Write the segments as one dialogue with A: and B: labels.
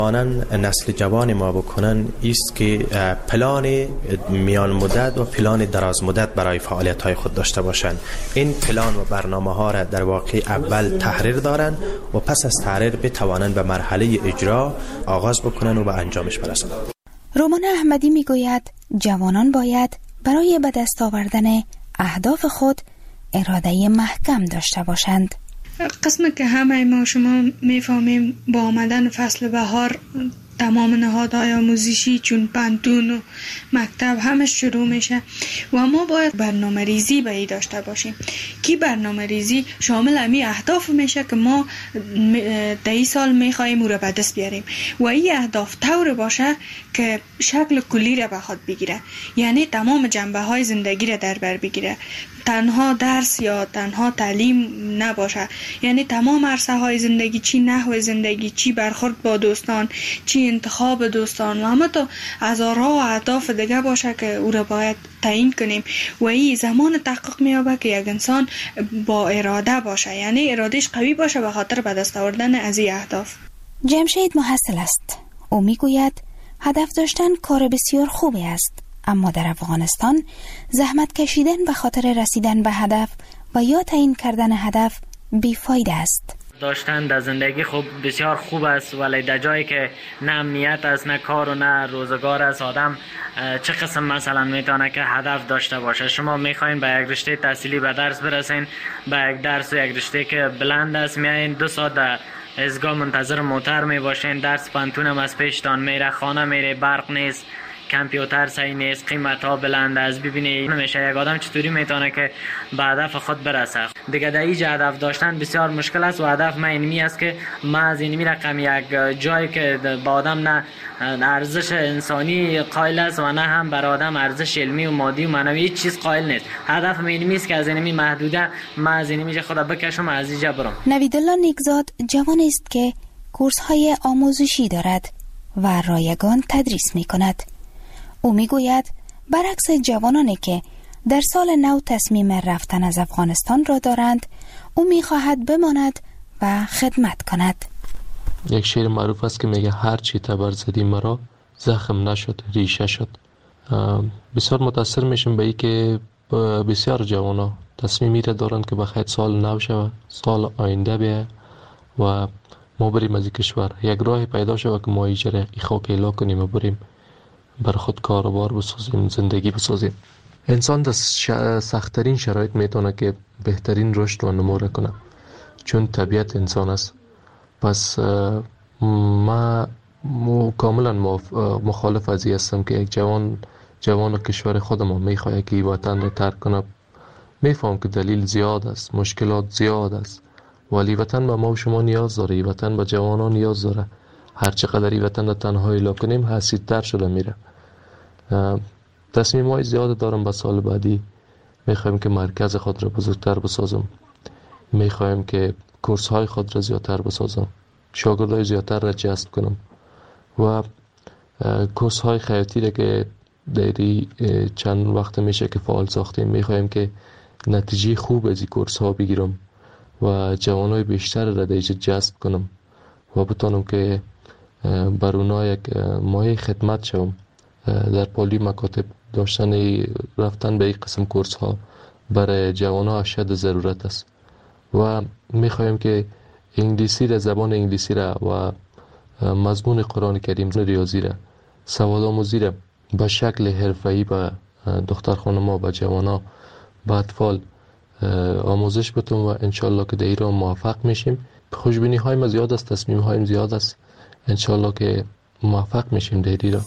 A: نسل جوان ما بکنن است که پلان میان مدت و پلان دراز مدت برای فعالیت های خود داشته باشند. این پلان و برنامه ها را در واقع اول تحریر دارن و پس از تحریر بتوانند به مرحله اجرا آغاز بکنن و به انجامش برسند.
B: رومان احمدی میگوید جوانان باید برای به دست آوردن اهداف خود اراده محکم داشته باشند.
C: قسمی که همه ما شما میفهمیم با آمدن فصل بهار تمام نهادهای آموزشی چون پانتون و مکتب همه شروع میشه و ما باید برنامه ریزی به ای داشته باشیم که برنامه ریزی شامل امی اهداف میشه که ما در سال میخواییم او را به دست بیاریم و این اهداف طور باشه که شکل کلی را به خود بگیره، یعنی تمام جنبه های زندگی را در بر بگیره، تنها درس یا تنها تعلیم نباشه، یعنی تمام عرصه های زندگی، چی نحو زندگی، چی برخورد با دوستان، چی انتخاب دوستان و همه تا هزارها اهداف دیگه باشه که او را باید تعیین کنیم و این زمان تحقق میابه که یک انسان با اراده باشه، یعنی ارادهش قوی باشه به خاطر به دست آوردن از این اهداف.
B: جمشید محصل است. او میگوید هدف داشتن کار بسیار خوبی است، اما در افغانستان زحمت کشیدن به خاطر رسیدن به هدف و یا تعیین کردن هدف بیفایده است.
D: داشتن در زندگی خوب بسیار خوب است، ولی در جایی که نه امنیت است، نه کار و نه روزگار است، آدم چه قسم مثلا میتونه که هدف داشته باشه؟ شما میخواین به یک رشته تحصیلی به درس برسین، به یک درس و یک رشته که بلند است میایین 2 ساعت در ایستگاه منتظر موتر میباشین، درس پانتون هم از پیشتان میره، خانه میره، برق نیست، کامپیوتر صحیح نیست، قیمت ها بلند است. ببینید نمیشه یک آدم چطوری میتونه که به هدف خود برسه. دیگه در اینجا هدف داشتن بسیار مشکل است و هدف من اینمی است که ما از اینمی رقم یک جایی که با آدم نه ارزش انسانی قائل است و نه هم بر آدم ارزش علمی و مادی و معنوی هیچ چیز قائل نیست. هدف من اینمی است که از اینمی محدوده ما از اینمی خدا بکشم از اینجا برم.
B: نویدالله نیکزاد جوان است که کورس های آموزشی دارد و رایگان تدریس میکند. او میگوید برعکس جوانانی که در سال نو تصمیم رفتن از افغانستان را دارند، او میخواهد بماند و خدمت کند.
E: یک شعر معروف است که میگه هر چی تبر زدی مرا زخم نشد ریشه شد. بسیار متاثر میشم به این که بسیار جوانا تصمیمی را دارند که بخیر سال نو شود، سال آینده بیه و ما بریم از کشور، یک راه پیدا شود که ما ایجره ای خاک ایلا کنیم و بریم بر خود کاروبار بسازیم، زندگی بسازیم. انسان در سخت‌ترین شرایط میتونه که بهترین رشد و نمو کنه، چون طبیعت انسان است. پس ما کاملا مخالف از این هستم که یک جوان کشور خودم میخواد که وطن را ترک کنه. میفهم که دلیل زیاد است، مشکلات زیاد است، ولی وطن به ما و شما نیاز داره، وطن به جوانان نیاز داره. هر چقدر این وطن را تنهایی لا کنیم حسیدتر شده میره. تصمیم های زیاد دارم به سال بعدی. میخوایم که مرکز خود را بزرگتر بسازم، میخوایم که کورس های خود را زیادتر بسازم، شاگردای زیادتر را جذب کنم و کورس های خیاطی را که دیری چند وقت میشه که فعال ساختیم، میخوایم که نتیجه خوب از این کورس ها بگیرم و جوانای بیشتر را دیجا جذب کنم و بتونم که بر اونا یک مایه خدمت شوم. در پالی مکاتب داشتن رفتن به این قسم کورس ها برای جوان ها اشد ضرورت است و میخوایم که انگلیسی را، زبان انگلیسی را و مضمون قرآن کریم، ریاضی را، سواد آموزی را به شکل حرفه‌ای به دختر خانم‌ها و جوان ها به اطفال آموزش بتون و انشالله که در ایران موفق میشیم. خوشبینی های ما زیاد است، تصمیم هایم زیاد است، انشالله که موفق میشیم در ایران.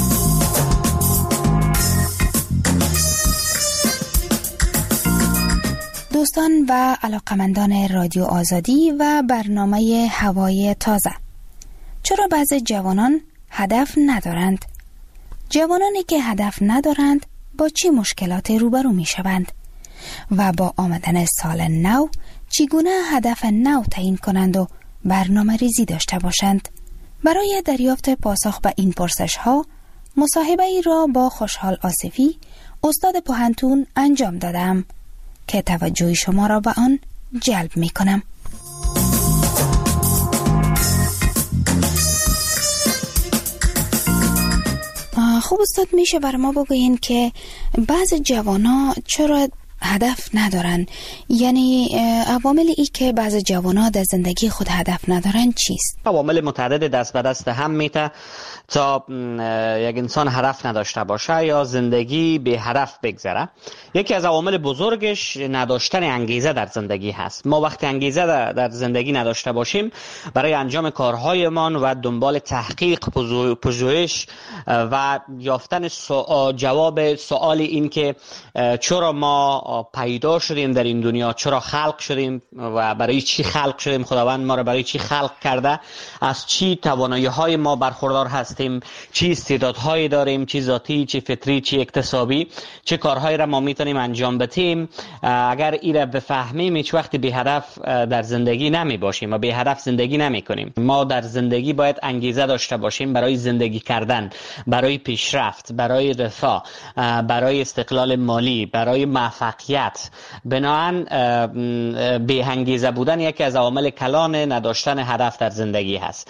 B: دوستان و علاقمندان رادیو آزادی و برنامه هوای تازه، چرا بعضی جوانان هدف ندارند؟ جوانانی که هدف ندارند با چه مشکلات روبرو می شوند؟ و با آمدن سال نو چگونه هدف نو تعیین کنند و برنامه ریزی داشته باشند؟ برای دریافت پاسخ به این پرسش ها مصاحبه ای را با خوشحال آصفی، استاد پوهنتون انجام دادم که توجه شما را به آن جلب می کنم. خب استاد میشه بر ما بگوین که بعض جوانا چرا هدف ندارن؟ یعنی عوامل ای که بعض جوانا در زندگی خود هدف ندارن چیست؟
F: عوامل متعدد دست به دست هم میته تا یک انسان هدف نداشته باشه یا زندگی به هدف بگذره. یکی از عوامل بزرگش نداشتن انگیزه در زندگی هست. ما وقتی انگیزه در زندگی نداشته باشیم برای انجام کارهایمان و دنبال تحقیق، پژوهش و یافتن جواب سوال این که چرا ما پیدا شدیم در این دنیا، چرا خلق شدیم و برای چی خلق شدیم، خداوند ما را برای چی خلق کرده، از چی توانایی‌های ما برخوردار هستیم، چی استعدادهایی داریم، چی ذاتی، چی فطری، چی اکتسابی، چه کارهایی را ما میتونیم انجام بدیم. اگر این را بفهمیم هیچ وقت بی هدف در زندگی نمی باشیم و بی هدف زندگی نمی کنیم. ما در زندگی باید انگیزه داشته باشیم برای زندگی کردن، برای پیشرفت، برای رفاه، برای استقلال مالی، برای موفقیت. بنابراین بی انگیزه بودن یکی از عوامل کلان نداشتن هدف در زندگی هست.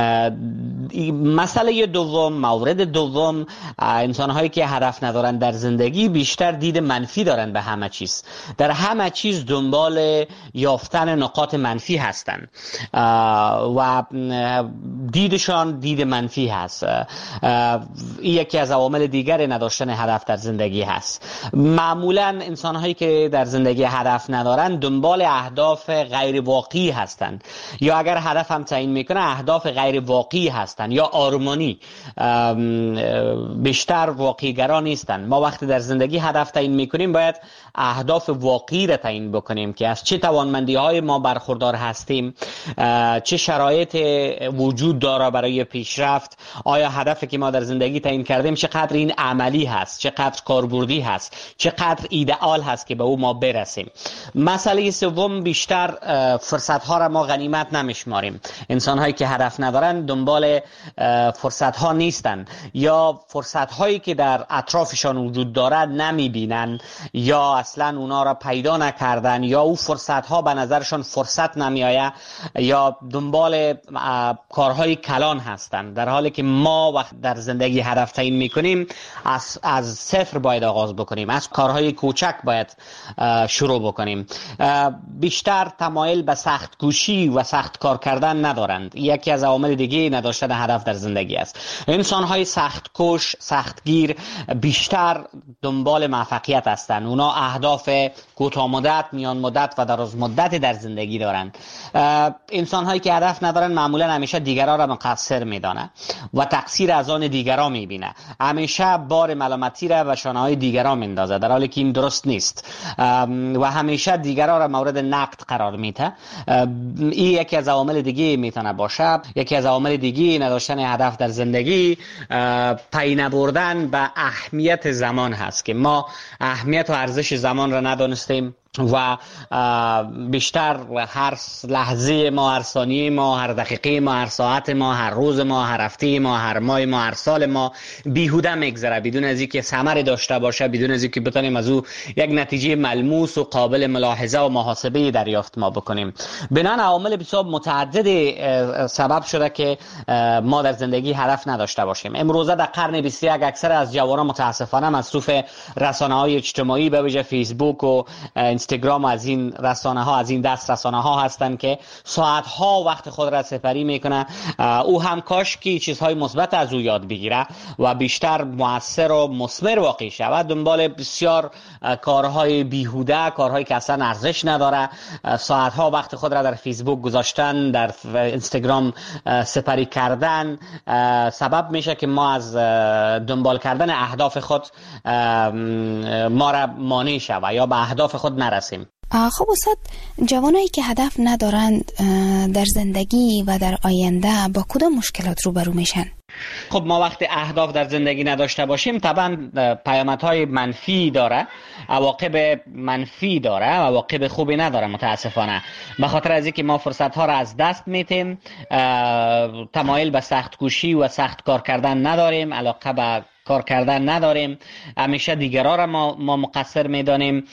F: مسئله دوم، مورد دوم، انسان‌هایی که هدف ندارن در زندگی بیشتر دید منفی دارن به همه چیز. در همه چیز دنبال یافتن نقاط منفی هستن و دیدشان دید منفی هست. این یکی از عوامل دیگر نداشتن هدف در زندگی هست. معمولاً انسان‌هایی که در زندگی هدف ندارن دنبال اهداف غیر واقعی هستند، یا اگر هدف هم تعیین میکنه اهداف غیر واقعی هستند یا آرمانی، بیشتر واقعی‌گرا نیستند. ما وقتی در زندگی هدف تعیین میکنیم باید اهداف واقعی را تعیین بکنیم که از چه توانمندی‌های ما برخوردار هستیم، چه شرایط وجود داره برای پیشرفت، آیا هدفی که ما در زندگی تعیین کردیم چقدر این عملی هست، چقدر کاربردی هست، چقدر ایدئال هست که به او ما برسیم. مسئله سوم، بیشتر فرصت‌ها را ما غنیمت نمیشماریم. انسان‌هایی که هدف ندارن دنبال فرصت‌ها نیستن یا فرصت‌هایی که در اطرافشان وجود دارد نمی‌بینن یا اصلا اونا را پیدا نکردن یا او فرصت‌ها به نظرشان فرصت نمی‌آید یا دنبال کارهای کلان هستن، در حالی که ما وقت در زندگی هدف تعیین می‌کنیم از صفر باید آغاز بکنیم، از کارهای کوچک باید شروع بکنیم. بیشتر تمایل به سخت کوشی و سخت کار کردن ندارند. یکی از عوامل دیگه نداشتن هدف در زندگی است. انسان‌های سخت کوش، سختگیر بیشتر دنبال موفقیت هستند. اونا اهداف کوتاه مدت، میان مدت و دراز مدت در زندگی دارند. انسان‌هایی که هدف ندارن معمولا همیشه دیگران را مقصر میدانه و تقصیر از آن دیگران میبینه. همیشه بار ملامتی را و شانه‌های دیگران میندازه، در حالی که این درست نیست و همیشه دیگران را مورد نقد قرار میده. این یکی از عوامل دیگه میتونه باشه. یکی از عوامل دیگه نداشتن هدف در زندگی پی نبردن به اهمیت زمان هست که ما اهمیت و ارزش زمان را ندانستیم و بیشتر هر لحظه ما، هر ثانیه ما، هر دقیقه ما، هر ساعت ما، هر روز ما، هر هفته ما، هر ماه ما، هر سال ما بیهوده میگذره بدون از اینکه ثمری داشته باشه، بدون از اینکه بتونیم از او یک نتیجه ملموس و قابل ملاحظه و محاسبه دریافت ما بکنیم. بنابراین عوامل بسیار متعدد سبب شده که ما در زندگی هدف نداشته باشیم. امروزه در قرن 21 اکثر از جوانان متاسفانه مصروف رسانه‌های اجتماعی به ویژه فیسبوک و اینستاگرام و از این رسانه‌ها، از این دست رسانه‌ها هستند که ساعت‌ها وقت خود را سپری میکنه. او هم کاش که چیزهای مثبت از او یاد بگیره و بیشتر مؤثر و مثمر واقع شود. دنبال بسیار کارهای بیهوده، کارهایی که اصلا ارزش نداره، ساعت‌ها وقت خود را در فیسبوک گذاشتن، در اینستاگرام سپری کردن سبب میشه که ما از دنبال کردن اهداف خود ما را مانع شود یا به اهداف خود نرسیم.
B: خب استاد، جوانایی که هدف ندارند در زندگی و در آینده با کدام مشکلات روبرو میشن؟
F: خب ما وقتی اهداف در زندگی نداشته باشیم طبعا پیامدهای منفی داره، عواقب منفی داره، عواقب خوبی نداره متاسفانه. به خاطر از اینکه ما فرصت‌ها را از دست میدیم، تمایل به سخت کوشی و سخت کار کردن نداریم، علاقه به کار کردن نداریم، همیشه دیگران را ما مقصر میدانیم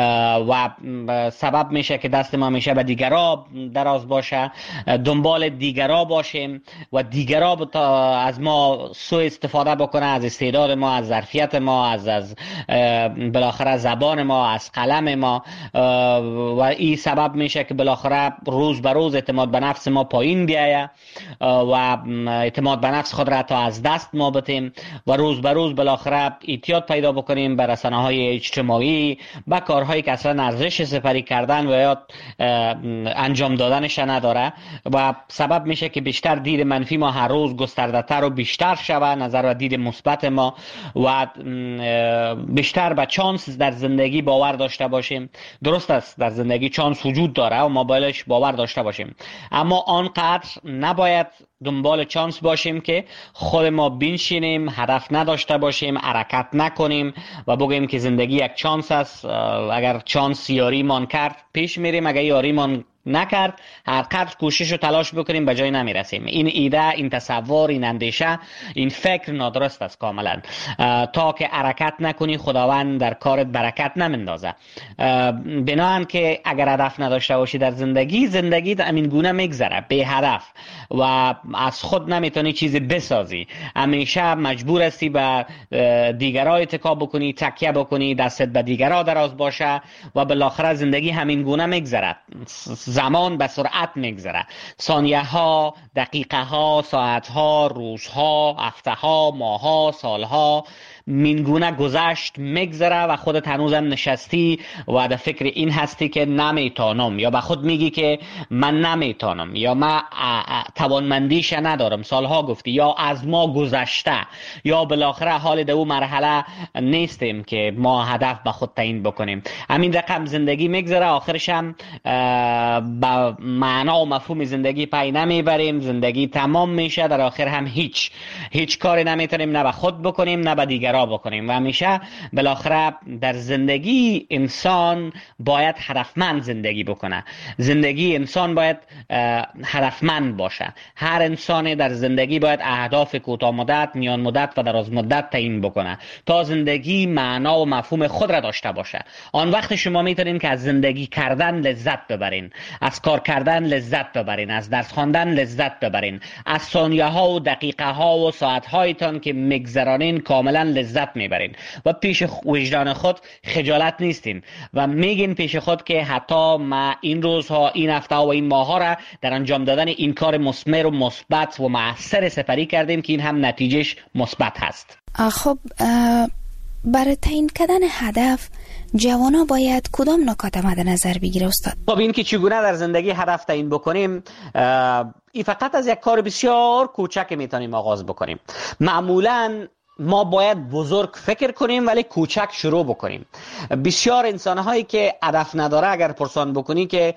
F: و سبب میشه که دست ما همیشه به دیگران دراز باشه، دنبال دیگران باشیم و دیگران از ما سوء استفاده بکنه، از استعداد ما، از ظرفیت ما، از بالاخره زبان ما، از قلم ما، و این سبب میشه که بالاخره روز به روز اعتماد به نفس ما پایین بیایه و اعتماد به نفس خود را تا از دست ما بتیم و روز به روز بالاخره اعتیاد پیدا بکنیم به رسانه‌های اجتماعی، به کارهایی که اصلا ارزش سپری کردن و یا انجام دادنش نداره و سبب میشه که بیشتر دید منفی ما هر روز گسترده‌تر و بیشتر شود، نظر و دید مثبت ما و بیشتر به چانس در زندگی باور داشته باشیم. درست است در زندگی چانس وجود داره و ما بایدش باور داشته باشیم، اما آنقدر نباید دنبال چانس باشیم که خود ما بنشینیم، هدف نداشته باشیم، حرکت نکنیم و بگیم که زندگی یک چانس است، اگر چانس یاری مان کرد پیش میریم، اگر یاری مان نکرد هر قدر کوشش و تلاش بکنیم به جای نمیرسیم. این ایده، این تصور، این اندیشه، این فکر نادرست است کاملا. تا که حرکت نکنی خداوند در کارت برکت نمیندازه. بنابراین که اگر هدف نداشته باشی در زندگی همین گونه میگذره بی هدف و از خود نمیتونی چیزی بسازی، همیشه مجبور هستی به دیگران اتکا بکنی، تکیه بکنی، دستت به دیگران دراز باشه و بالاخره زندگی همین گونه میگذره. زمان به سرعت میگذره، ثانیه ها، دقیقه ها، ساعت ها، روزها، هفته ها، ماه ها، سال ها مینگونه گذشت میگذره و خودت هنوزم نشستی و در فکر این هستی که نمیتونم، یا به خود میگی که من نمیتونم، یا من توانمندیش ندارم، سالها گفتی، یا از ما گذشته، یا بالاخره حال در اون مرحله نیستیم که ما هدف به خود تعیین بکنیم. همین رقم زندگی میگذره، آخرش هم با معنا و مفهوم زندگی پی نمیبریم، زندگی تمام میشه، در آخر هم هیچ کاری نمیتونیم نه به خود بکنیم نه به دیگر بکنیم و همیشه بالاخره در زندگی انسان باید هدفمند زندگی بکنه. زندگی انسان باید هدفمند باشه. هر انسان در زندگی باید اهداف کوتاه مدت، میان مدت و دراز مدت تعیین بکنه تا زندگی معنا و مفهوم خود را داشته باشه. آن وقت شما میتونین که از زندگی کردن لذت ببرین، از کار کردن لذت ببرین، از درس خواندن لذت ببرین، از ثانیه ها و دقیقه ها و ساعت هایتان که میگذرانین کاملا لذت میبرین و پیش وجدان خود خجالت نیستین و میگین پیش خود که حتی ما این روزها، این هفته و این ماه ها را در انجام دادن این کار مثمر و مثبت و مؤثر سپری کردیم که این هم نتیجهش مثبت هست.
B: خب برای تعیین کردن هدف جوانا باید کدام نکات مد نظر بگیره استاد؟
F: خب این که چگونه در زندگی هدف تعیین بکنیم، این فقط از یک کار بسیار کوچک میتونیم آغاز بکنیم. معمولاً ما باید بزرگ فکر کنیم ولی کوچک شروع بکنیم. بسیار انسان‌هایی که هدف نداره اگر پرسان بکنی که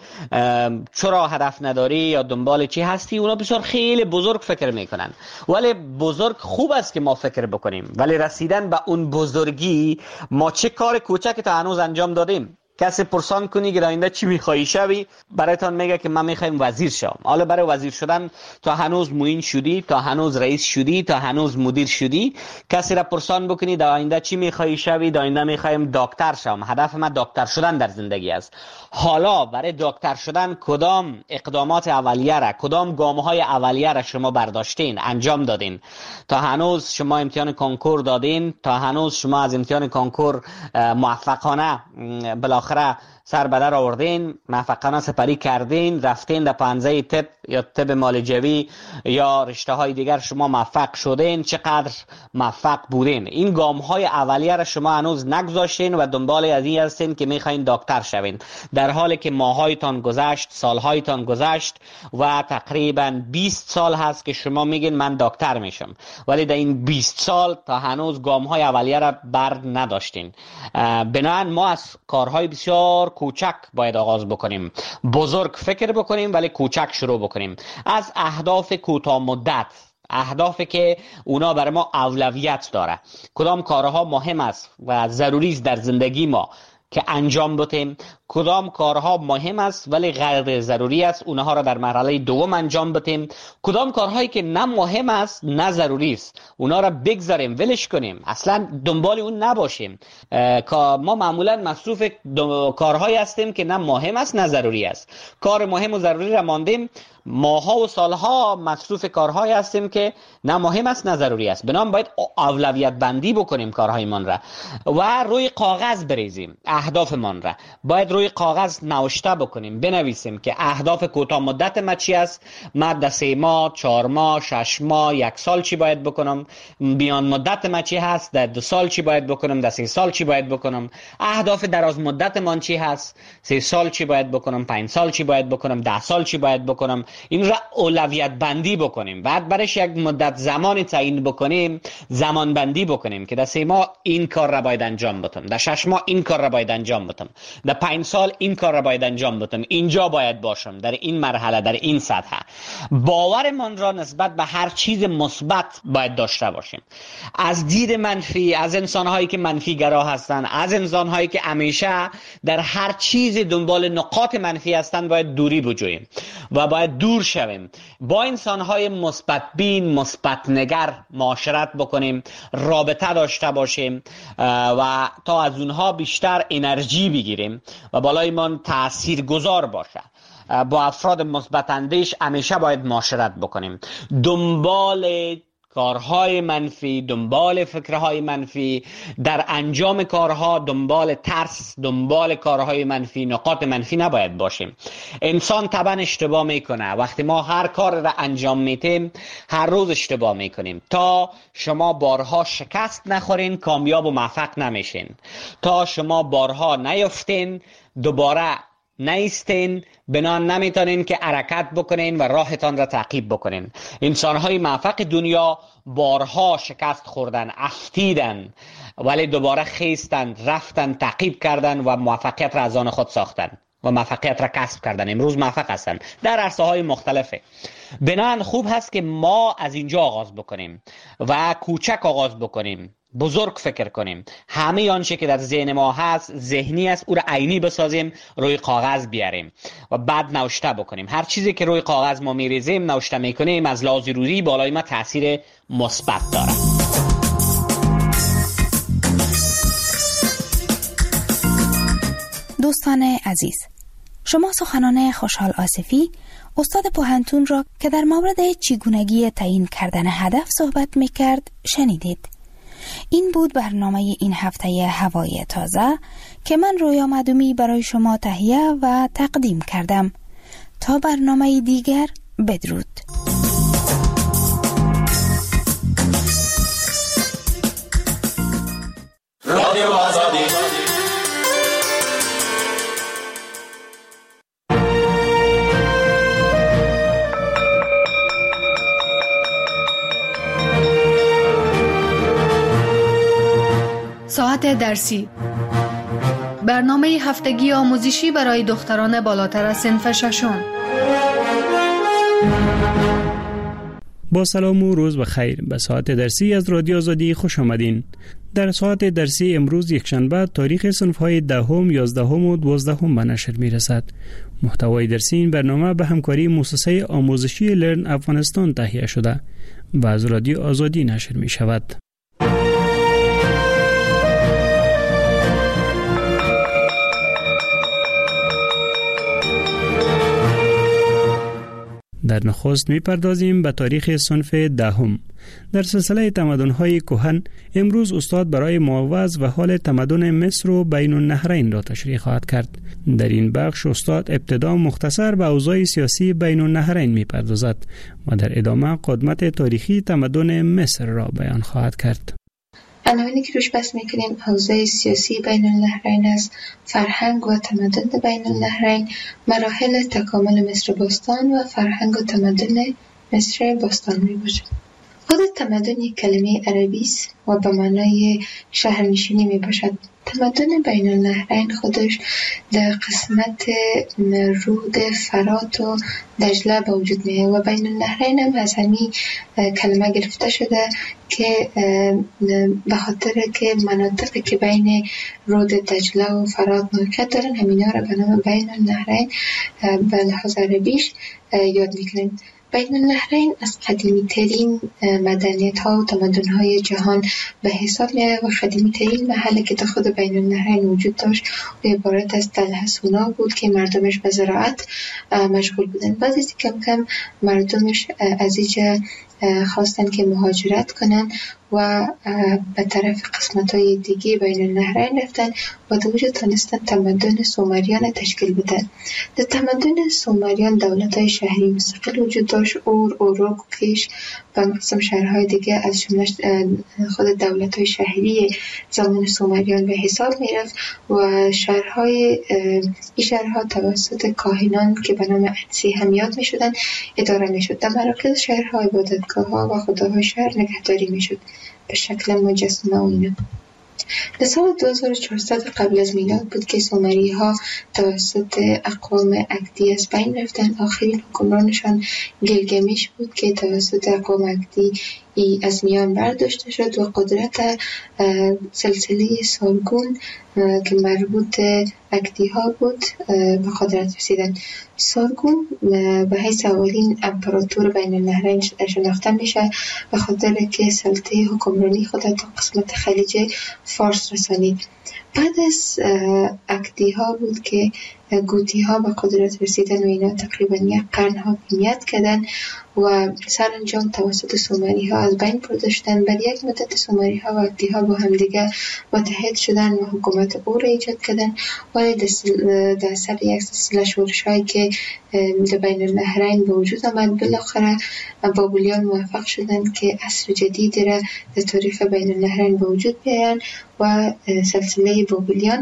F: چرا هدف نداری یا دنبال چی هستی، اونا بسیار خیلی بزرگ فکر میکنن. ولی بزرگ خوب است که ما فکر بکنیم، ولی رسیدن به اون بزرگی ما چه کار کوچکی تا هنوز انجام دادیم. کسی پرسان کنی که آینده چی میخوایی شوی، برایتان میگه که من میخوایم وزیر شوم. حالا برای وزیر شدن تا هنوز معین شدی، تا هنوز رئیس شدی، تا هنوز مدیر شدی. کسی را پرسان بکنی در آینده چی میخوایی شوی، در آینده میخوایم دکتر شوم، هدف من دکتر شدن در زندگی است. حالا برای دکتر شدن کدام اقدامات اولیه را، کدام گام‌های اولیه را شما برداشتین، انجام دادین؟ تا هنوز شما امتحان کنکور دادین، تا هنوز شما از امتحان کنکور موفقانه بالاخره سر به در آوردین، موفقانه سپری کردین، رفتین در پانزه طب یا طب معالجوی یا رشته های دیگر شما موفق شدین، چقدر موفق بودین؟ این گام های اولیه را شما هنوز نگذاشتین و دنبال از این هستین که میخواین دکتر شوین، در حالی که ماهایتان گذشت، سالهایتان گذشت و تقریبا 20 سال هست که شما میگین من دکتر میشم، ولی در این 20 سال تا هنوز گام های اولیه را بر نداشتین. بنابراین ما از کارهای بسیار کوچک باید آغاز بکنیم، بزرگ فکر بکنیم ولی کوچک شروع بکنیم. از اهداف کوتاه مدت، اهدافی که اونا برای ما اولویت داره، کدام کارها مهم است و ضروری است در زندگی ما که انجام بدیم، کدام کارها مهم است ولی غیر ضروری است اونها را در مرحله دوم انجام بدیم، کدام کارهایی که نه مهم است نه ضروری است اونها را بگذاریم ولش کنیم، اصلا دنبال اون نباشیم. ما معمولا مصروف کارهایی هستیم که نه مهم است نه ضروری است. کار مهم و ضروری را ماندیم، ماها و سالها مصروف کارهایی هستیم که نه مهم است نه ضروری است. بنابراین باید اولویت بندی بکنیم کارهایمان را و روی کاغذ بریزیم. اهدافمان را باید روی کاغذ نوشته بکنیم، بنویسیم که اهداف کوتاه مدت ما چی است، ما در 3 ماه، 4 ماه، 6 ماه، 1 سال چی باید بکنم، میان مدت ما چی هست، در 2 سال چی باید بکنم، در 3 سال چی باید بکنم، اهداف دراز مدت من چی هست، 3 سال چی باید بکنم، 5 سال چی باید بکنم، 10 سال چی باید بکنم. این را اولویت بندی بکنیم. بعد برش یک مدت زمانی تعیین بکنیم، زمان بندی بکنیم که در 3 ماه این کار را باید انجام بدم، در 6 ماه این کار را باید انجام بدم، در 5 سال این کار را باید انجام بدم، اینجا باید باشم، در این مرحله، در این سطح. باورمان را نسبت به هر چیز مثبت باید داشته باشیم. از دید منفی، از انسان‌هایی که منفی گرا هستند، از انسان‌هایی که همیشه در هر چیز دنبال نقاط منفی هستند باید دوری بجوییم و باید دور شویم. با انسان‌های مثبت بین، مثبت نگر معاشرت بکنیم، رابطه داشته باشیم و تا از اونها بیشتر انرژی بگیریم و بالایمان تاثیرگذار باشه. با افراد مثبت اندیش همیشه باید معاشرت بکنیم. دنبال کارهای منفی، دنبال فکرهای منفی، در انجام کارها دنبال ترس، دنبال کارهای منفی، نقاط منفی نباید باشیم. انسان طبعا اشتباه میکنه. وقتی ما هر کار را انجام میدیم هر روز اشتباه میکنیم. تا شما بارها شکست نخورین کامیاب و موفق نمیشین. تا شما بارها نیفتین دوباره نیستین، بنان نمیتونین که حرکت بکنین و راهتان را تعقیب بکنین. انسانهای موفق دنیا بارها شکست خوردن، افتیدن، ولی دوباره خیستن، رفتن، تعقیب کردن و موفقیت را از آن خود ساختن و موفقیت را کسب کردن. امروز موفق هستن در عرصه‌های مختلفه. بنان خوب هست که ما از اینجا آغاز بکنیم و کوچک آغاز بکنیم، بزرگ فکر کنیم. همه آنچه که در ذهن ما هست ذهنی است، او را عینی بسازیم، روی کاغذ بیاریم و بعد نوشته بکنیم. هر چیزی که روی کاغذ ما میریزیم، نوشته میکنیم، از لحاظ روزی بالای ما تاثیر مثبت داره.
B: دوستان عزیز، شما سخنان خوشحال آصفی، استاد پوهنتون را که در مورد چگونگی تعیین کردن هدف صحبت میکرد شنیدید. این بود برنامه این هفته هوای تازه که من رویا مدومی برای شما تهیه و تقدیم کردم. تا برنامه دیگر، بدرود. رادیو آزادی.
C: ساعت درسی، برنامه هفتگی آموزشی برای دختران بالاتر از صنف ششم.
G: با سلام و روز بخیر. به ساعت درسی از رادیو آزادی خوش آمدین. در ساعت درسی امروز یکشنبه تاریخ صنف‌های 10، 11 و 12 به نشر می‌رسد. محتوای درسی این برنامه به همکاری مؤسسه آموزشی لرن افغانستان تهیه شده و از رادیو آزادی نشر می‌شود. در نخست می‌پردازیم به تاریخ صنف 10. در سلسله تمدن‌های کهن امروز استاد برای معوض و حال تمدن مصر و بین النهرین را تشریح خواهد کرد. در این بخش استاد ابتدا مختصر به اوضاع سیاسی بین النهرین می‌پردازد و در ادامه قدمت تاریخی تمدن مصر را بیان خواهد کرد.
H: عناوینی که روش بحث میکنیم اوضاع سیاسی بین النهرین است، فرهنگ و تمدن بین النهرین، مراحل تکامل مصر باستان و فرهنگ و تمدن مصر باستان می باشد. خود تمدن یک کلمه عربی است و به معنای شهرنشینی می باشد. تمدن بین النهرین خودش در قسمت رود فرات و دجله به وجود میه و بین النهرین هم از همین کلمه گرفته شده که به خاطر که مناطقی که بین رود دجله و فرات موقعیت دارن همینا را به نام بین النهرین به لحاظ عربیش یاد میکنن. بین النهرین از قدیمی ترین مدنیت ها و تمدن های جهان به حساب میاد و قدیمی ترین محلی که در خود بین النهرین وجود داشت و عبارت از تل حسونا بود که مردمش به زراعت مشغول بودن. بعد از کم کم مردمش از اینجا خواستن که مهاجرت کنن و به طرف قسمت های دیگه بین النهرین رفتن و در وجود تانستن تمدن سومریان تشکیل بدن. در تمدن سومریان دولت های شهری مستقل وجود داشت، اوروک، کیش و قسم شهرهای دیگه از جمله خود دولت های شهری زمان سومریان به حساب می رفت و این شهرها توسط کاهنان که به نام اتسی هم یاد می شدن اداره می شد. در مراکز شهرها عبادتگاه ها و خداهای شهر نگهداری می شد به شکل مجسمه و اینا. در سال 2400 قبل از میلاد بود که سومری ها توسط اقوام اکدی از بین رفتن. آخرین حکمرانشان گیلگمش بود که توسط اقوام اکدی از میان برداشته شد و قدرت سلسله سارگون که مربوط اکدی ها بود به قدرت رسیدن. سارگون به حیث اولین امپراتور بین النهرین شناخته میشه به خاطر که سلطه حکمرانی خود تا قسمت خلیج فارس رسانید. بعد از اکدی ها بود که گوتی ها به قدرت رسیدن و اینا تقریبا یک قرن حاکمیت کردن و سرانجام توسط سومری ها از بین برده شدن. بعد یک مدت سومری ها و اکدی ها با هم دیگه متحد شدن و حکومت او را ایجاد کردن، ولی در سر یک سلسله شورش هایی که در بین النهرین به وجود آمد بالاخره بابلیان موفق شدن که عصر جدیدی را در تاریخ بین النهرین به وجود بیارن و سلسله بابلیان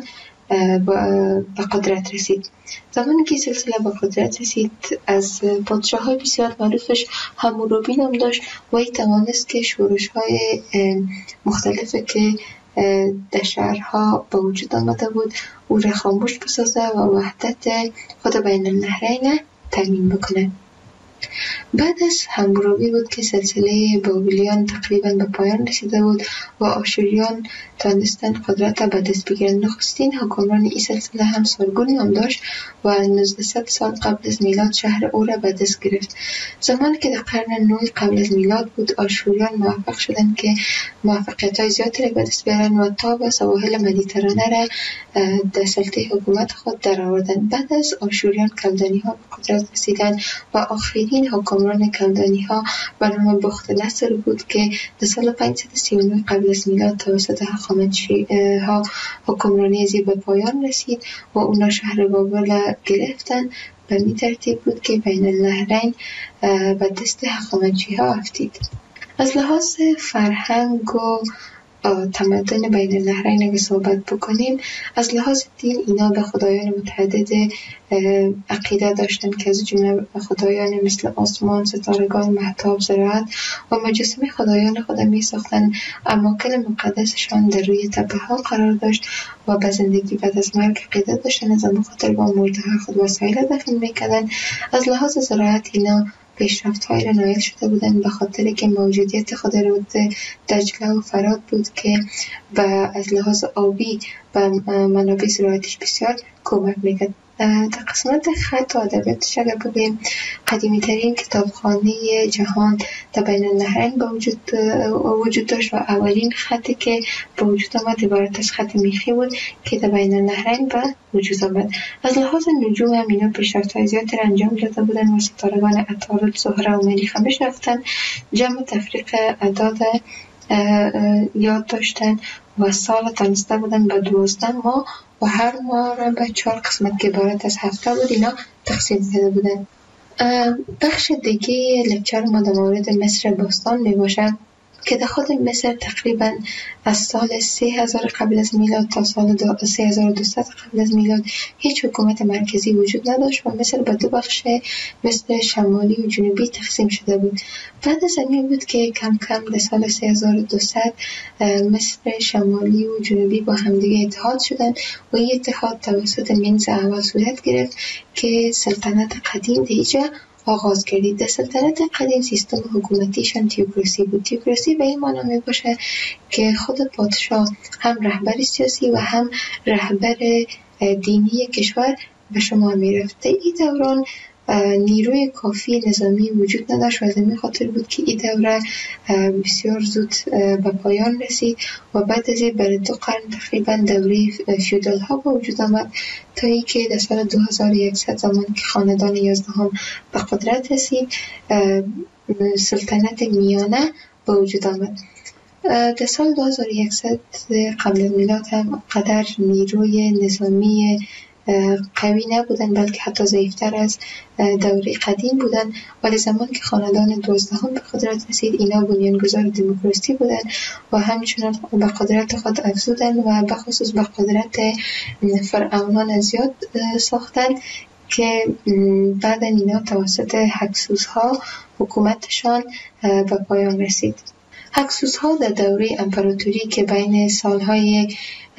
H: به قدرت رسید. زمانی که سلسله به قدرت رسید از پادشاه های بسیار معروفش حمورابی نام داشت و ای توانست که شورش های مختلفه که در شهرها به وجود آمده بود او را خاموش بسازه و وحدت خود بین النهرین تامین بکنه. بعد از حمورابی بود که سلسله بابلیان تقریبا به پایان رسیده بود و آشوریان تانستن قدرت به دست بگیرن. نخستین حکمران این سلسله هم سارگون نام داشت و 1900 سال قبل از میلاد شهر او را به دست گرفت. زمانی که در قرن 9 قبل از میلاد بود آشوریان موفق شدند که موفقیت‌های زیادی را به دست بیارن و تا به سواحل مدیترانه را در سلطه حکومت خود درآوردند. بعد از آشوریان کلدانی‌ها به قدرت رسیدند و آخرین حکمران کلدانی‌ها به نام بخت نصر بود که در سال 539 قبل از میلاد توسط هخامنشی‌ها حکمرانی از به پایان رسید و اونا شهر بابل گرفتن. به این ترتیب بود که بین النهرین به دست هخامنشی‌ها افتید. از لحاظ فرهنگ و تمدن بین النهرین اگه صحبت بکنیم، از لحاظ دین اینا به خدایان متعدد عقیده داشتن که از جمله خدایان مثل آسمان، ستارگان، مهتاب، زراعت و مجسمه خدایان خود می ساختن. اماکن مقدسشان در روی تپه ها قرار داشت و به زندگی بعد از مرگ عقیده داشتن، از آن خاطر با مرده خود وسایل دفن میکردن. از لحاظ زراعت اینا پیشرفت‌های را نایل شده بودند به خاطر که موجودیت خود رود دجله و فرات بود که از لحاظ آبی و منابع زراعتیش بسیار کمک میکرد. در قسمت خط و ادبیاتش اگر بگوییم، قدیمی ترین کتابخانه جهان در بین النهرین به وجود داشت و اولین خطی که به وجود آمد عبارت از خط میخی بود که در بین النهرین به وجود آمد. از لحاظ نجوم هم اینا پیشرفت‌های زیادی را انجام داده بودند و ستارگان عطارد، زهره و مریخ هم بشناختند. جمع تفریق اعداد یاد داشتن و سال تانسته بودن به 12 ماه و هر ماه را به 4 قسمت که عبارت از هفته بود اینا تقسیم کرده بودن. بخش دیگه لکچر ما در مورد مصر باستان می باشه. که در خود مصر تقریبا از سال 3000 قبل از میلاد تا سال 3200 قبل از میلاد هیچ حکومت مرکزی وجود نداشت و مصر به دو بخش مثل شمالی و جنوبی تقسیم شده بود. بعد از این بود که کم کم در سال 3200 مصر شمالی و جنوبی با همدیگه اتحاد شدن و این اتحاد توسط منز اول صورت گرفت که سلطنت قدیم دیجا آغاز کردید. در سلطنت قدیم سیستم حکومتیشان تیوکراسی بود. تیوکراسی به این معنی می باشه که خود پادشاه هم رهبر سیاسی و هم رهبر دینی کشور به شما می رفت. در این دوران نیروی کافی نظامی وجود نداشت و از این خاطر بود که این دوره بسیار زود به پایان رسید و بعد از این برای 2 قرن تقریبا دوره فیودال ها به وجود آمد تا ای که در سال 2100 زمان که خاندان 11 به قدرت رسید سلطنت میانه به وجود آمد. در سال 2100 قبل از میلاد هم قدر نیروی نظامی قوی نبودن بلکه حتی ضعیفتر از دوره قدیم بودن، ولی زمان که خاندان 12 به قدرت رسید اینا بنیانگذار دموکراسی بودن و همچنان به قدرت خود افزودن و به خصوص به قدرت فرعونان زیاد ساختن که بعد اینا توسط هکسوس ها حکومتشان به پایان رسید. هکسوس ها در دوره امپراتوری که بین سالهای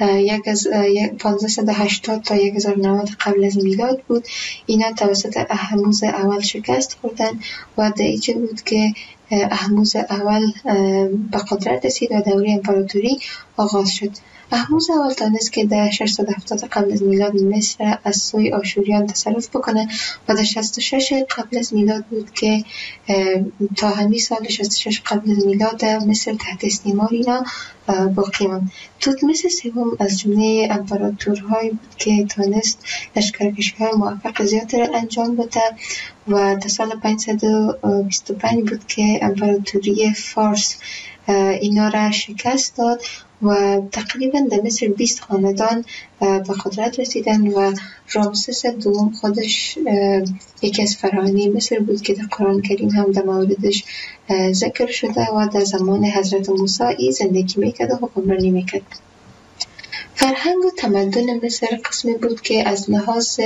H: 1580 تا 1090 قبل از میلاد بود اینا توسط اهموز اول شکست خوردن و در اینجا بود که اهموز اول به قدرت رسید و دوره امپراتوری آغاز شد. اهموز اول تانست که در 670 قبل از میلاد مصر از سوی آشوریان تصرف بکنه و در 66 قبل از میلاد بود که تا همین سال 66 قبل از میلاد مصر تحت استعمار اینا باقی ماند. توتمس سوم از جمله امپراتورهایی بود که تانست لشکرکشی‌های موفق زیادی را انجام بده و در سال 525 بود که امپراتوری فارس اینا را شکست داد و تقریبا در مصر 20 خاندان به قدرت رسیدن و رامسس دوم خودش یکی از فراعنه مصر بود که در قرآن کریم هم در موردش ذکر شده و در زمان حضرت موسی زندگی میکرد و حکمرانی میکرد. فرهنگ و تمدن مصر قسمی بود که از لحاظ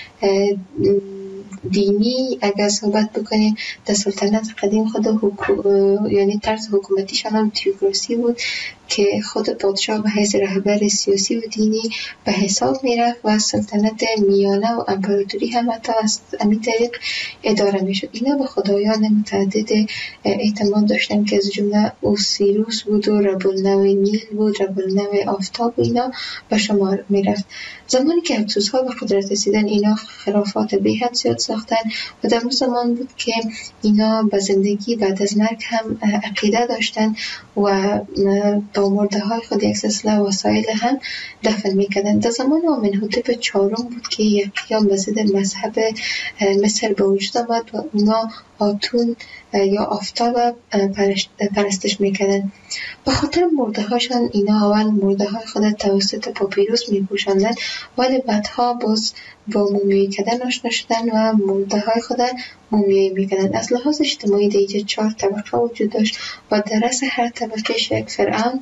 H: دینی اگر صحبت بکنیم در سلطنت قدیم خود یعنی طرز حکومتیشان هم تیوکراسی بود که خود پادشاه به حیث رهبر سیاسی و دینی به حساب میرفت و سلطنت میانه و امپراتوری هم حتی از همین طریق اداره میشد. اینا به خدایان متعدد اعتماد داشتن که از جمله اوسیروس بود و رب النوع نیل بود، رب النوع آفتاب و اینا به شمار میرفت. زمانی که هکسوس ها به قدرت رسیدن اینا خرافات به حد زیاد ساختن و در زمان بود که اینا به زندگی بعد از مرگ هم عقیده داشتن و با مرده های خود یک سلسله وسایل هم دفن میکردن. در زمان آمنحتب چهارم بود که یک قیام به ضد مذهب مصر به وجود آمد و اونا آتون یا آفتاب پرستش میکردن. به خاطر مرده هاشان اینا اول مرده های خود توسط پاپیروس میپوشاندن ولی بعدها باز با مومیایی کردن آشنا شدن و مرده های خود مومیایی میکردن. از لحاظ اجتماعی دیگه 4 طبقه وجود داشت و در رأس هر طبقه یک فرعون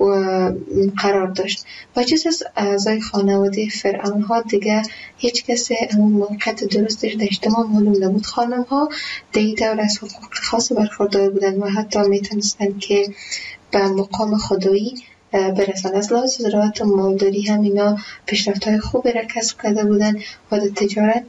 H: قرار داشت و جز از اعضای خانواده فرعون ها دیگه هیچ کسی همون موقعیت درستش در اجتماع معلوم نبود. خانم ها در این دور از حقوق خاص برخوردار بودن و حتی میتونستن که به مقام خدایی برسن. از لحاظ زراعت و مالداری هم اینا پیشرفت‌های خوبی را کسب کرده بودن و در تجارت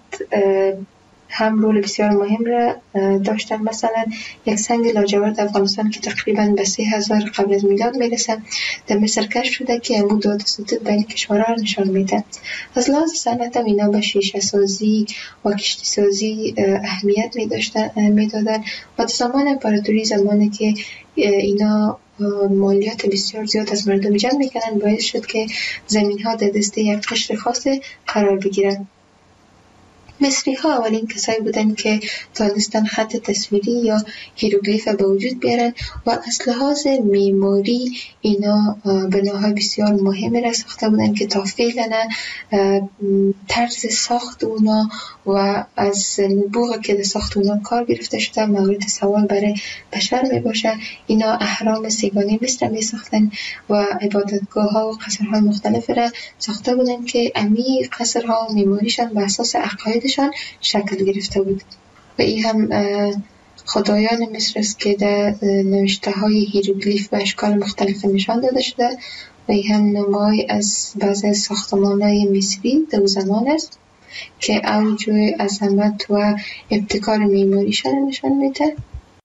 H: هم رول بسیار مهم را داشتن. مثلا یک سنگ لاجورد افغانستان که تقریبا به 3000 قبل از میلاد میرسه در مصر کشف شده که امو داد ستود بین کشورها را نشان میده. از لحاظ صنعت هم اینا به شیشه سازی و کشتی سازی اهمیت میدادن و در زمان امپراتوری زمانی که اینا مالیات بسیار زیاد از مردم جمع میکنن باعث شد که زمین ها در دست یک قشر خاص قرار بگیرن. مصری ها اولین کسایی بودن که تانستن خط تصویری یا هیروگلیف به وجود بیارن و از لحاظ معماری اینا بناهای بسیار مهمی را ساخته بودن که تا فعلا طرز ساخت اونا و از نبوغ که در ساخت اونا کار گرفته شده مورد سوال برای بشر می باشه. اینا اهرام سیگانی مصر می ساختن و عبادتگاه ها و قصرهای مختلف را ساخته بودن که امی قصرها و معماریشان بر اساس عقایدشان شکل گرفته بود و این هم خدایان مصر است که در نوشته های هیروگلیف و اشکال مختلف نشان داده شده و این هم نمای از بعض از ساختمان های مصری در زمان است که اوج عظمت و ابتکار معماریشان نشان میده.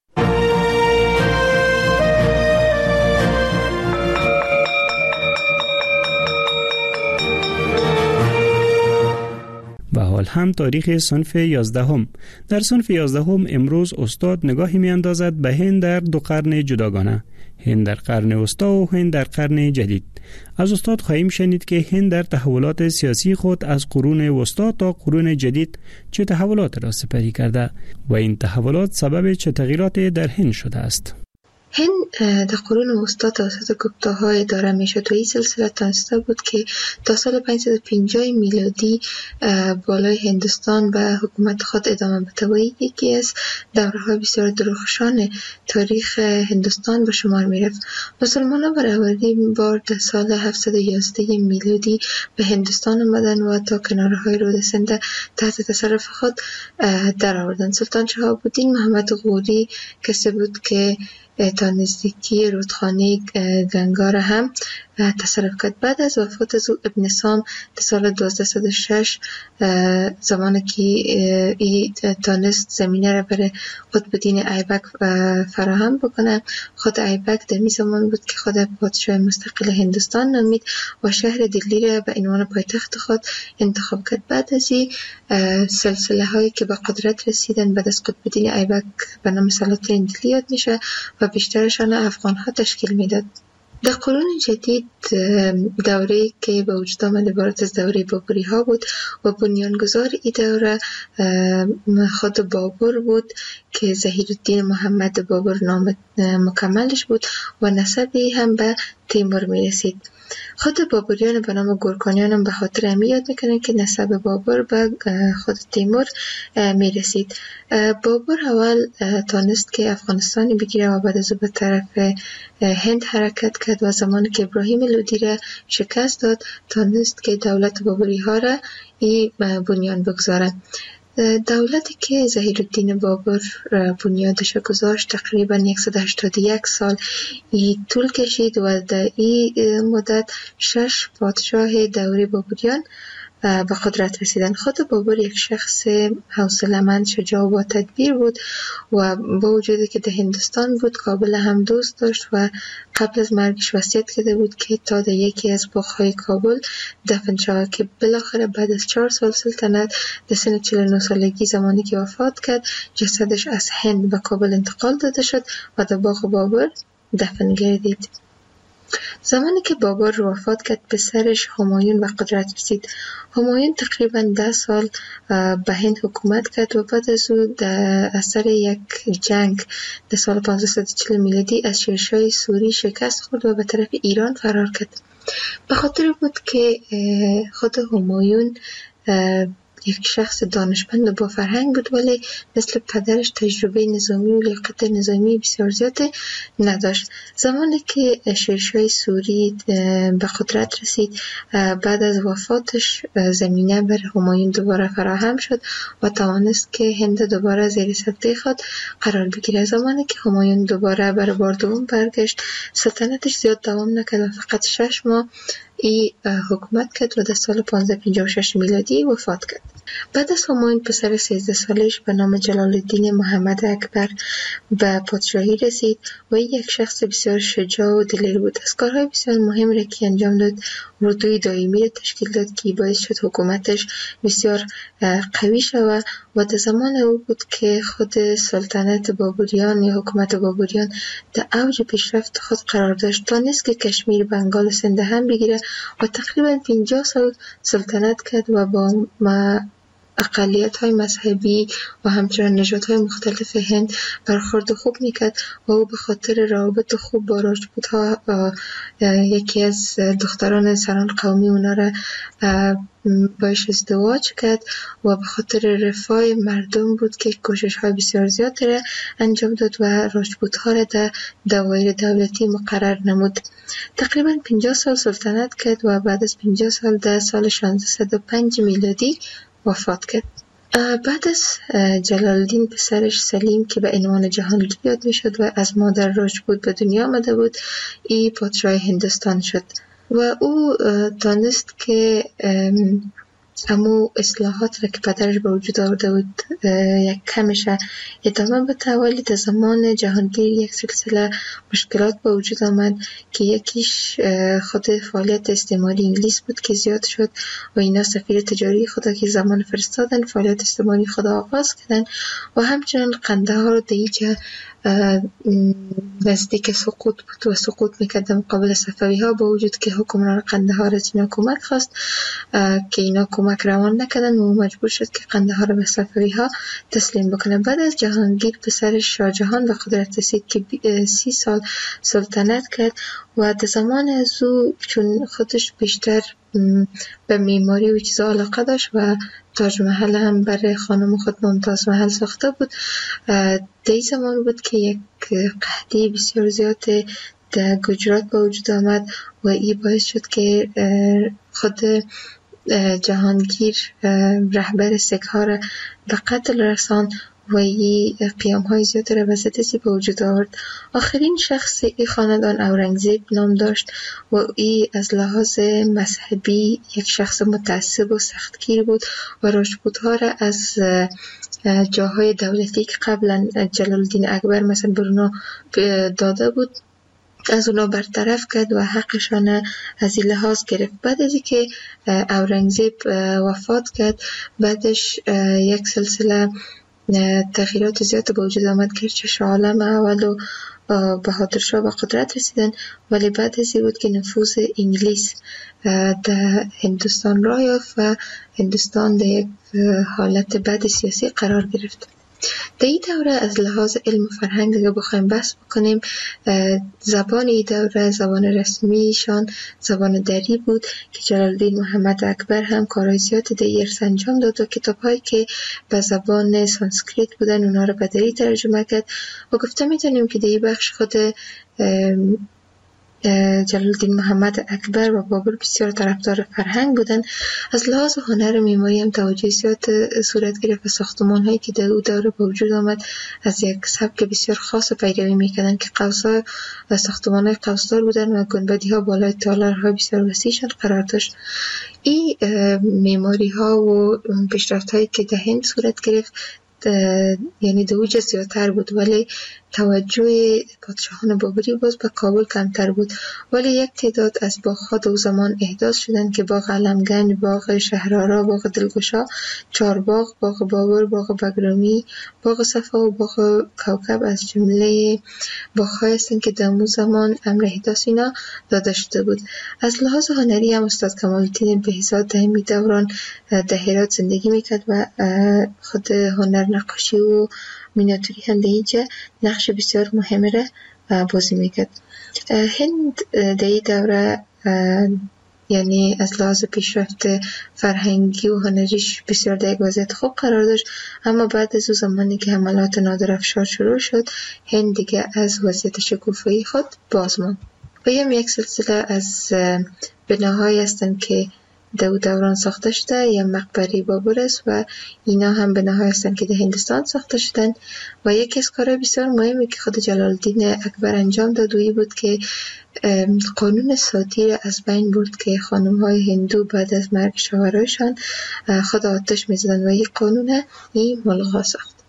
G: و حال هم تاریخ صنف 11. در صنف 11 امروز استاد نگاهی می اندازد به هند در 2 قرن جداگانه، هند در قرن وسطا و هند در قرن جدید. از استاد خواهیم شنید که هند در تحولات سیاسی خود از قرون وسطا تا قرون جدید چه تحولات را سپری کرده و این تحولات سبب چه تغییراتی در هند شده است.
H: هند در قرون وسطا توسط گپتاها اداره میشد و این سلسله تانسته بود که تا سال 550 میلادی بالای هندوستان و حکومت خود ادامه بده و یکی از دوره‌های بسیار درخشان تاریخ هندوستان به شمار میرفت. مسلمانان برای اولین بار در سال 711 میلادی به هندوستان آمدند و تا کنارهای رود سند تحت تصرف خود درآوردند. سلطان شهاب الدین محمد غوری کسی بود که تا نزدیکی رودخانه گنگا را هم تصرف کرد. بعد از وفات از ابن سام در سال 1206 زمانی که ای تانست زمینه را برای قطب الدین ایبک فراهم بکنه، خود ایبک در می زمان بود که خود پادشاه مستقل هندوستان نامید و شهر دلی را به عنوان پایتخت خود انتخاب کرد. بعد از این سلسله هایی که به قدرت رسیدن بعد از قطب الدین ایبک به نام سلاطین دلی یاد میشه و بیشترشان افغان ها تشکیل میداد. در قرون جدید دوره‌ای که به وجود آمد عبارت از دوره بابری ها بود و بنیانگذار این دوره خود بابر بود که ظهیرالدین محمد بابر نام مکملش بود و نسبی هم به تیمور می رسید. خود بابریان به نام گورکانیان هم به خاطر همی یاد میکنن که نسب بابر به خود تیمور می رسید. بابر اول تانست که افغانستانی بگیره و بعد از به طرف هند حرکت کرد و زمانی که ابراهیم لودی را شکست داد تانست که دولت بابری ها را بنیان بگذاره. دولتی که ظهیرالدین بابر بنیادش گذاشت تقریبا 181 سال طول کشید و در این مدت 6 پادشاه دوره بابریان به قدرت رسیدن. خود بابر یک شخص حوصله‌مند، شجاع و با تدبیر بود و با وجودی که در هندوستان بود کابل هم دوست داشت و قبل از مرگش وصیت کرده بود که تا در یکی از باغ‌های کابل دفن شود که بالاخره بعد از 4 سال سلطنت در سن 49 سالگی زمانی که وفات کرد جسدش از هند به کابل انتقال داده شد و در باغ بابر دفن گردید. زمانی که بابر وفات کرد پسرش همایون به قدرت رسید. همایون تقریبا 10 سال به هند حکومت کرد و بعد از او در اثر یک جنگ در سال 1540 میلادی از شیرشاه سوری شکست خورد و به طرف ایران فرار کرد. به خاطر بود که خود همایون یک شخص دانشمند و با فرهنگ بود ولی مثل پدرش تجربه نظامی و لیاقت نظامی بسیار زیاد نداشت. زمانی که شیرشاه سوری به قدرت رسید بعد از وفاتش زمینه بر همایون دوباره فراهم شد و توانست که هند دوباره زیر سلطه خود قرار بگیره. زمانی که همایون دوباره بر بار دوم برگشت سلطنتش زیاد دوام نکرد و فقط 6 ماه حکومت کرد و در سال 1556 میلادی وفات کرد. بعد از همایون پسر 13 سالش به نام جلال الدین محمد اکبر به پادشاهی رسید و یک شخص بسیار شجاع و دلیر بود. از کارهای بسیار مهم را که انجام داد اردوی دائمی را تشکیل داد که باعث شد حکومتش بسیار قوی شود و در زمان او بود که خود سلطنت بابریان یا حکومت بابریان در اوج پیشرفت خود قرار داشت تا نیست که کشمیر، بنگال و سند هم بگیره و تقریبا 50 سال سلطنت کرد و با اقلیت‌های مذهبی و همچنین نژادهای مختلف هند برخورد خوب میکرد و او به خاطر روابط خوب با راجپوت‌ها یکی از دختران سران قومی اونا را باش ازدواج کرد و به خاطر رفاه مردم بود که کوشش‌های بسیار زیادی را انجام داد و راجپوت‌ها را در دوایر دولتی مقرر نمود. تقریبا 50 سال سلطنت کرد و بعد از 50 سال در سال 1605 میلادی وفات کرد. بعد از جلال الدین پسرش سلیم که به عنوان جهانگیر یاد میشد و از مادر راجپوت به دنیا آمده بود، ای پادشاه هندوستان شد و او دانست که امو اصلاحات را که پدرش به وجود آورده بود یک کمش ادامه بده، ولی در زمان جهانگیر یک سلسله مشکلات به وجود آمد که یکیش خود فعالیت استعماری انگلیس بود که زیاد شد و اینا سفیر تجاری خدا که زمان فرستادن فعالیت استعماری خدا آغاز کردن و همچنان قندهار رو دیگه نزدیک سقوط بود و سقوط میکرد مقابل صفوی ها، با وجود که حکمران قندهار از اینا کمک خواست که اینا کمک روان نکردن و مجبور شد که قندهار رو به صفوی ها تسلیم بکنه. بعد از جهانگیر پسرش شاهجهان به قدرت رسید که 30 سال سلطنت کرد و در زمان از او چون خودش بیشتر به معماری و چیزا علاقه داشت و تاج محل هم برای خانم خود ممتاز محل ساخته بود، در زمان بود که یک قحطی بسیار زیاد در گجرات به وجود آمد و این باعث شد که خود جهانگیر رهبر سیک ها را به قتل رساند و ای قیام های زیاد را وسط به وجود آورد. آخرین شخص ای خاندان اورنگزیب نام داشت و ای از لحاظ مذهبی یک شخص متعصب و سختگیر بود و راجپوت ها را از جاهای دولتی که قبلا جلال الدین اکبر مثلا برونو داده بود از اونا برطرف کرد و حقشان از این لحاظ گرفت. بعد از اینکه اورنگزیب وفات کرد، بعدش یک سلسله تغییرات زیاد به وجود آمد که شاه عالم اول و بهادر شاه به قدرت رسیدن، ولی بعد از این بود که نفوذ انگلیس در هندوستان راه یافت و هندوستان در یک حالت بد سیاسی قرار گرفت. در این دوره از لحاظ علم و فرهنگ اگه بخوایم بحث بکنیم، زبان این دوره زبان رسمیشان زبان دری بود که جلال الدین محمد اکبر هم کارهای زیادی در ارث انجام داد و کتاب‌هایی که به زبان سانسکریت بودن اونا رو به دری ترجمه کرد و گفته میتونیم که در این بخش خود جلال الدین محمد اکبر و بابر بسیار طرفدار فرهنگ بودند. از لحاظ هنر معماری هم توجه زیاد صورت گرفت و ساختمان هایی که در او دوره به وجود آمد از یک سبک بسیار خاص پیروی میکردن که قوس‌ها و ساختمان های قوسدار بودن و گنبدی ها بالای تالارهای بسیار وسیعشان قرار داشت. این معماری ها و پیشرفت هایی که در هند صورت گرفت یعنی در اوج زیادتر بود، ولی توجه پادشاهان بابری باز به کابل کمتر بود. ولی یک تعداد از باغ‌ها در زمان احداث شدند که باغ علمگنج، باغ شهرآرا، باغ دلگشا، چارباغ، باغ بابر، باغ بگرامی، باغ صفا و باغ کوکب از جمله باغ‌هایی هستند که در اون زمان امر احداث اینا داده شده بود. از لحاظ هنری هم استاد کمال الدین بهزاد در این دوران در هرات زندگی میکرد و خود هنر نقاشی و مینیاتوری هم در اینجا نقش بسیار مهمه را بازی میکرد. هند در این دوره یعنی از لحاظ پیشرفت فرهنگی و هنریش بسیار در یک وضعیت خوب قرار داشت، اما بعد از اون زمانی که حملات نادرافشار شروع شد، هند دیگه از وضعیت شکوفایی خود باز ماند. و یک سلسله از بناهایی هستند که در دوران ساخته شده، یا مقبره بابر است و اینا هم بناهایی هستند که در هندوستان ساخته شدند. و یکی از کارهای بسیار مهمی که خود جلال الدین اکبر انجام داد و بود که قانون ساتی را از بین برد که خانم‌های هندو بعد از مرگ شوهرایشان خود آتش می‌زدند و یک قانون این ملغا ساخت.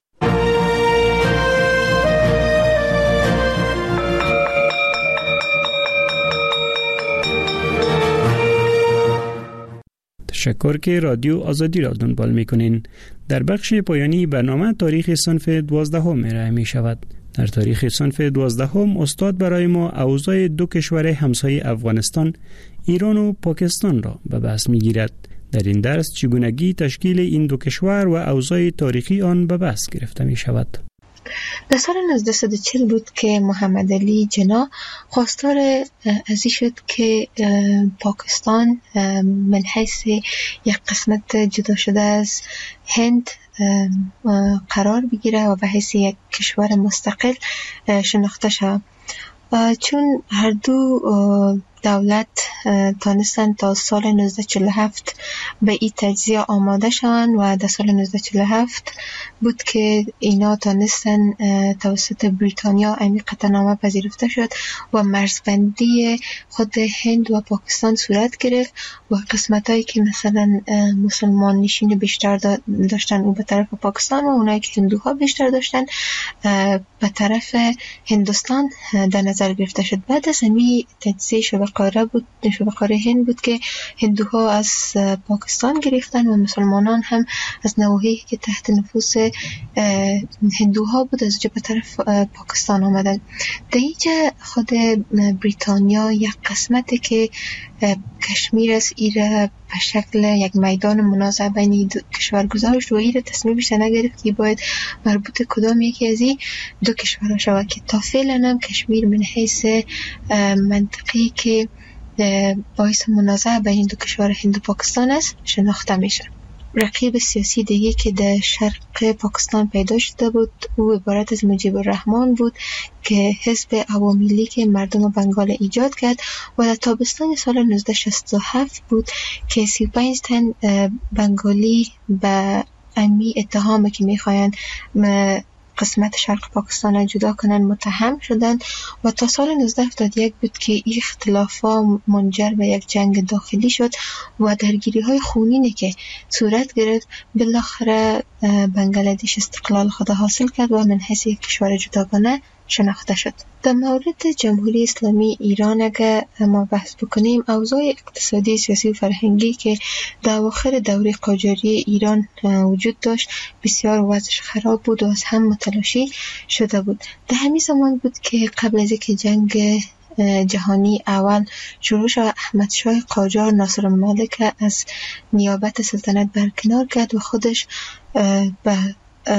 G: تشکر که رادیو آزادی را دنبال می‌کنین. در بخش پایانی برنامه تاریخ صنف 12 ارائه می شود. در تاریخ صنف 12 استاد برای ما اوضاع دو کشور همسایه افغانستان، ایران و پاکستان را به بحث می‌گیرد. در این درس چگونگی تشکیل این دو کشور و اوضاع تاریخی آن به بحث گرفته می شود.
H: در سال 1940 بود که محمد علی جناح خواستار از این شد که پاکستان من حیث یک قسمت جدا شده از هند قرار بگیره و به حیث یک کشور مستقل شناخته شود. چون هر دو دولت تانستن تا سال 1947 به این تجزیه آماده شوند و در سال 1947 بود که اینا تانستن توسط بریتانیا این قطعنامه پذیرفته شد و مرزبندی خود هند و پاکستان صورت گرفت و قسمتایی که مثلا مسلمان نشین بیشتر داشتن او به طرف پاکستان و اونایی که هندوها بیشتر داشتن به طرف هندوستان در نظر گرفته شد. بعد از همین تجزیه شبه‌قاره هند بود که هندوها از پاکستان گرفتن و مسلمانان هم از نواحی که تحت نفوذ هندوها بود از به طرف پاکستان آمدن. در اینجا خود بریتانیا یک قسمتی که کشمیر است ایره به شکل یک میدان منازعه بین دو کشور گذاشت و ایره تصمیمش نگرفت که باید مربوط کدام یکی از این دو کشورها شود که تا فعلا هم کشمیر من حیث منطقی که باعث منازعه بین دو کشور هند و پاکستان است شناخته میشه. رقیب سیاسی دیگه که در شرق پاکستان پیدا شده بود او عبارت از مجیب الرحمن بود که حزب عوامی لیگ مردم بنگال ایجاد کرد و در تابستان سال 1967 بود که 35 تن بنگالی به امی اتهامی که میخواین قسمت شرق پاکستان را جدا کنن متهم شدن و تا سال 1971 بود که این اختلافا منجر به یک جنگ داخلی شد و درگیری های خونینی که صورت گرفت بالاخره بنگلادش استقلال خود حاصل کرد و من حیث یک کشور جداگانه شناخته شد. در مورد جمهوری اسلامی ایران اگر ما بحث بکنیم اوضاع اقتصادی، سیاسی و فرهنگی که در اواخر دوره قاجاری ایران وجود داشت بسیار وضعش خراب بود و از هم متلاشی شده بود. در همین زمان بود که قبل از اینکه جنگ جهانی اول شروع شد احمد شاه قاجار ناصر الملک از نیابت سلطنت برکنار کرد و خودش به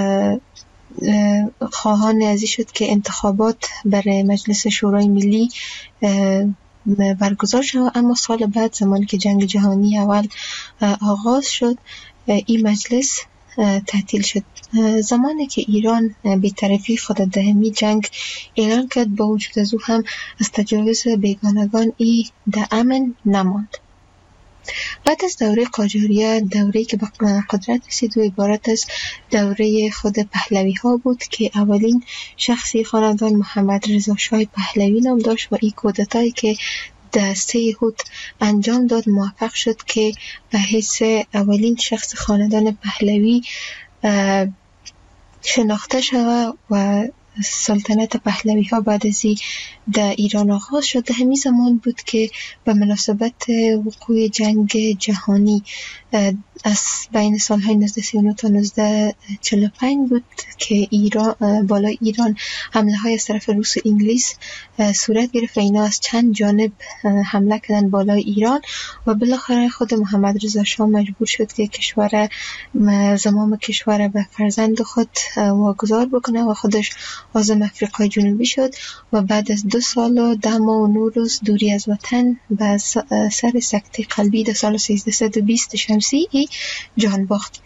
H: خواهان ازی شد که انتخابات برای مجلس شورای ملی برگزار شد. اما سال بعد زمانی که جنگ جهانی اول آغاز شد این مجلس تعطیل شد. زمانی که ایران بی‌طرفی خود در همین جنگ اعلان کرد با وجود از او هم از تجاوز بیگانگان ای در امن نماند. بعد از دوره قاجاریه دوره‌ای که به قدرت رسید و عبارت از دوره خود پهلوی ها بود که اولین شخصی خاندان محمد رضا شاه پهلوی نام داشت و این کودتایی که در 3 یهود انجام داد موفق شد که به حیث اولین شخص خاندان پهلوی شناخته شود و سلطنت پهلوی ها بعد از در ایران آغاز شد. در همین زمان بود که به مناسبت وقوع جنگ جهانی از بین سالهای 1939 تا 1945 بود که بالای ایران حمله های از طرف روس و انگلیس صورت گرفت و اینا از چند جانب حمله کردن بالای ایران و بالاخره خود محمد رضا شاه مجبور شد که زمام کشور به فرزند خود واگذار بکنه و خودش عازم افریقای جنوبی شد و بعد از 2 سال و 10 ماه و 9 روز دوری از وطن به سر سکته قلبی در سال 1320 شمسی جان باخت.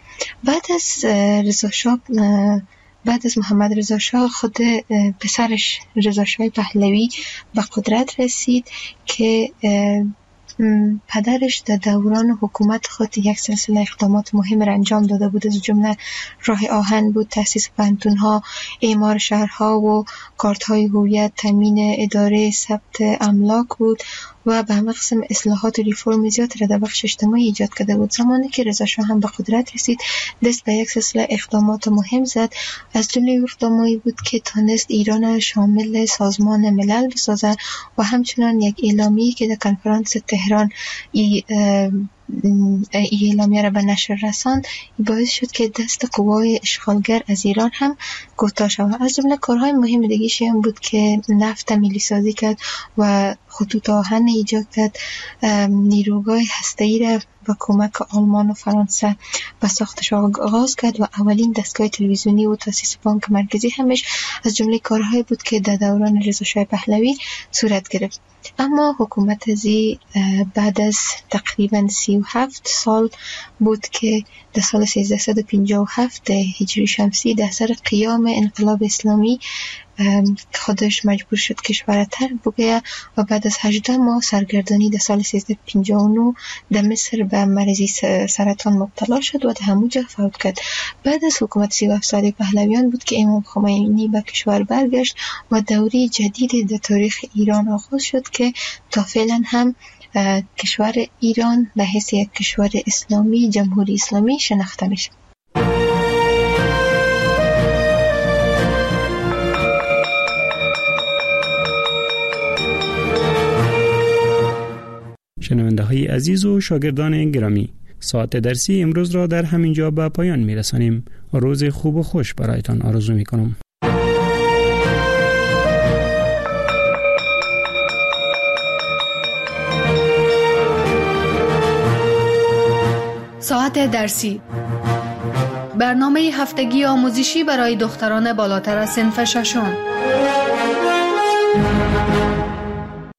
H: بعد از محمد رضا شاه خود پسرش رضا شاه پهلوی به قدرت رسید که پدرش در دوران حکومت خود یک سلسله اقدامات مهم را انجام داده بود. از جمله راه آهن بود، تأسیس پانتون‌ها، اعمار شهرها و کارت‌های هویت، تامین اداره ثبت املاک بود و به همه قسم اصلاحات و ریفرم زیاد را در بخش اجتماعی ایجاد کرده بود. زمانی که رضا شاه هم به قدرت رسید دست به یک سلسله اقدامات مهم زد. از جمله اقداماتی بود که تانست ایران شامل سازمان ملل بسازد و همچنان یک اعلامیه که در کنفرانس تهران اعلامیه را به نشر رساند، باعث شد که دست قوای اشغالگر از ایران هم کوتاه شود. از جمله کارهای مهم دیگه‌ش هم بود که نفت ملی سازی کرد و خطوط آهن ایجاد کرد، نیروگاه هسته‌ای را با کمک آلمان و فرانسه به ساختش آغاز کرد و اولین دستگاه تلویزیونی و تأسیس بانک مرکزی همش از جمله کارهای بود که در دوران رضا شاه پهلوی صورت گرفت. اما حکومت زی بعد از تقریبا 37 سال بود که در سال 1357 هجری شمسی در سر قیام انقلاب اسلامی خودش مجبور شد کشور ترک بگیرد و بعد از 18 ماه سرگردانی در سال 1359 در مصر به مرضی سرطان مبتلا شد و در همونجا فوت کرد. بعد از حکومت 37 ساله پهلویان بود که امام خمینی به کشور برگشت و دوره جدید در تاریخ ایران آغاز شد که تا فعلا هم کشور ایران به حیث یک کشور اسلامی، جمهوری اسلامی شناخته میشه.
G: شنونده های عزیز و شاگردان گرامی، ساعت درسی امروز را در همینجا به پایان می رسانیم. روز خوب و خوش برایتان آرزو می کنم.
I: ساعت درسی، برنامه هفتگی آموزشی برای دختران بالاتر از صنف ششم.